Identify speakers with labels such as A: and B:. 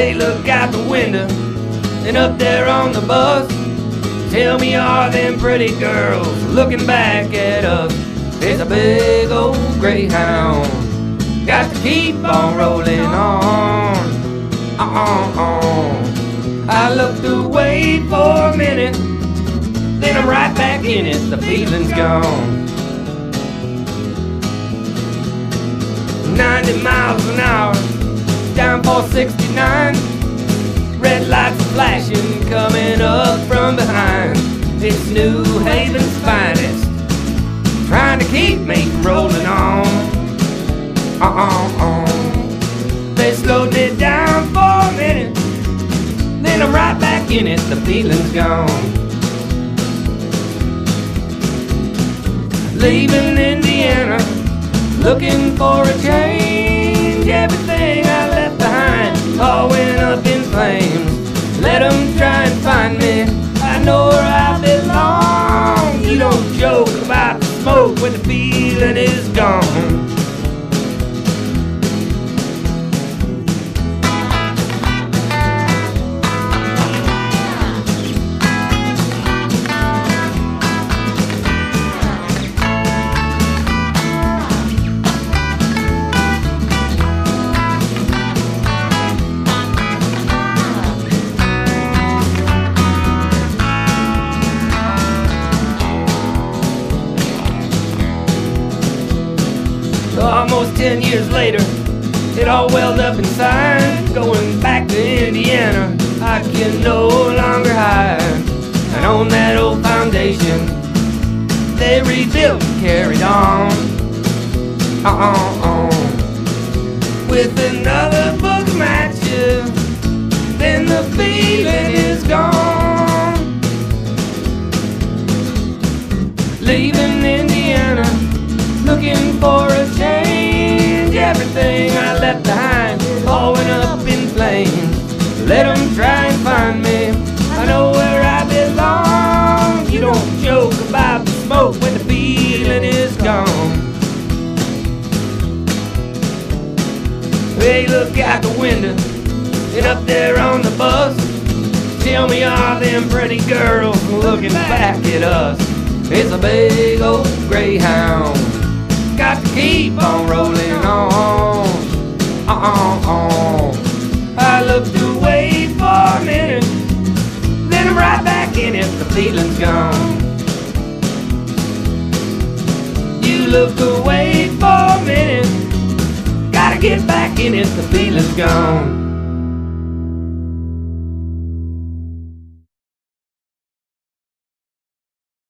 A: They look out the window and up there on the bus. Tell me, are them pretty girls looking back at us? It's a big old Greyhound, got to keep on rolling on. I looked away for a minute, then I'm right back in it, the feeling's gone. 90 miles an hour, down 469. Red lights are flashing, coming up from behind. It's New Haven's finest, trying to keep me from rolling on. They slowed me down for a minute, then I'm right back in it, the feeling's gone. Leaving Indiana, looking for a change. Everything I left behind all went up in flames. Let them try and find me, I know where I belong. You don't joke about the smoke when the feeling is gone. Almost 10 years later, it all welled up inside. Going back to Indiana, I can no longer hide. And on that old foundation, they rebuilt and carried on. With another book of matches, then the feeling is gone. Leaving Indiana, looking for a change. Everything I left behind all went up in flames. Let them try and find me, I know where I belong. You don't joke about the smoke when the feeling is gone. They look out the window and up there on the bus. Tell me, are them pretty girls looking back at us? It's a big old Greyhound, got to keep on rolling on. I looked away for a minute, then I'm right back in it, the feeling's gone. You looked away for a minute, gotta get back in it, the feeling's gone.